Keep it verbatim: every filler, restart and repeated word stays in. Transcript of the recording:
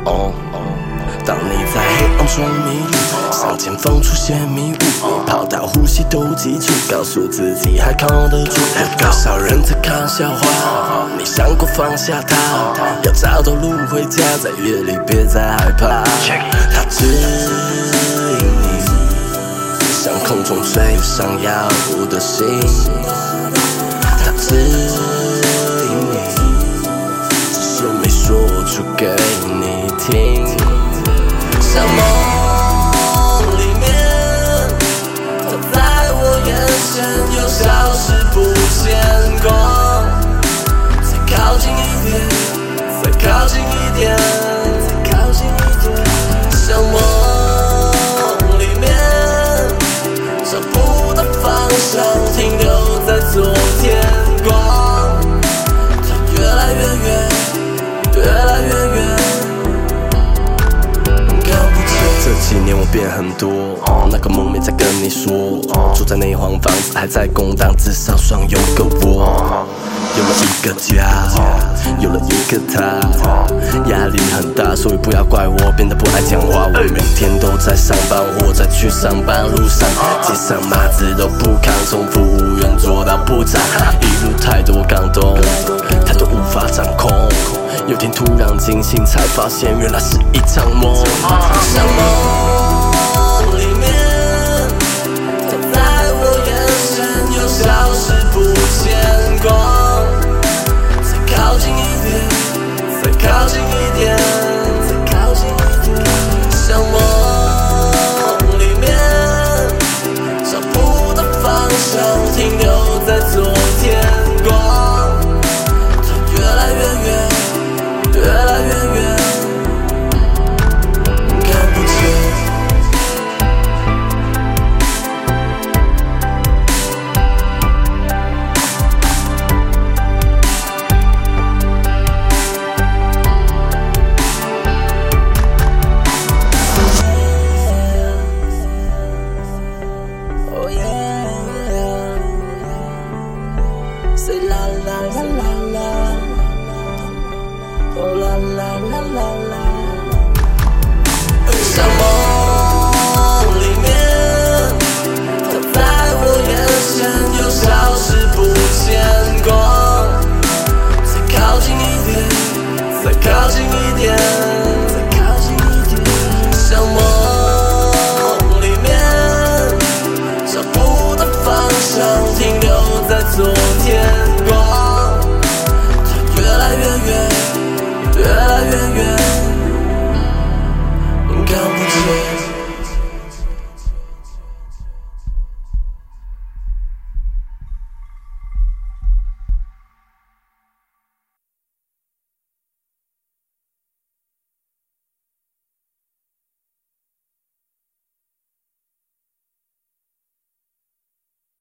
哦哦，当你在黑暗中迷路，向前方出现迷雾，你跑到呼吸都急促，告诉自己还扛得住。有多少人在看笑话？你想过放下它？要找到路回家，在夜里别再害怕。它指引你向空中追上遥不的星，它指引你，只是没说出给你听。像梦里面，它在我眼前又消失不见光。再靠近一点，再靠近一点，再靠近一点。像梦里面，找不到方向，停留在昨天光。它越来越远，越来越远。这几年我变很多，那个梦没再跟你说。住在内黄房子还在空荡，至少上有个我。有了一个家，有了一个他，压力很大，所以不要怪我变得不爱讲话。我每天都在上班或在去上班路上，街上码子都不扛，从服务员做到部长，一路太多感动，太多无法掌控。有天突然惊醒，才发现原来是一场梦。像梦里面，它在我眼前又消失不见光。再靠近一点，再靠近一点，再靠近一点。像梦里面，找不到方向，停留在昨天光。它越来越远，越来越远，看不见。Oh yeah, say la la la la la. Oh la la la la la， 像梦里面，它在我眼前又消失不见光。再靠近一点，再靠近一点。